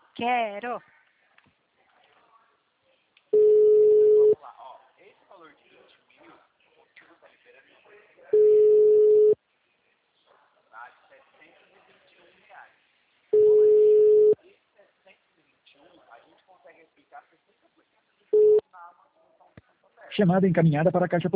Quero. Vamos lá, ó. Esse valor de 20 mil, você está liberando tá, de R$ 721. Porém, esse 721, a gente consegue aplicar 60% de desconto na Amazon. Chamada encaminhada para a caixa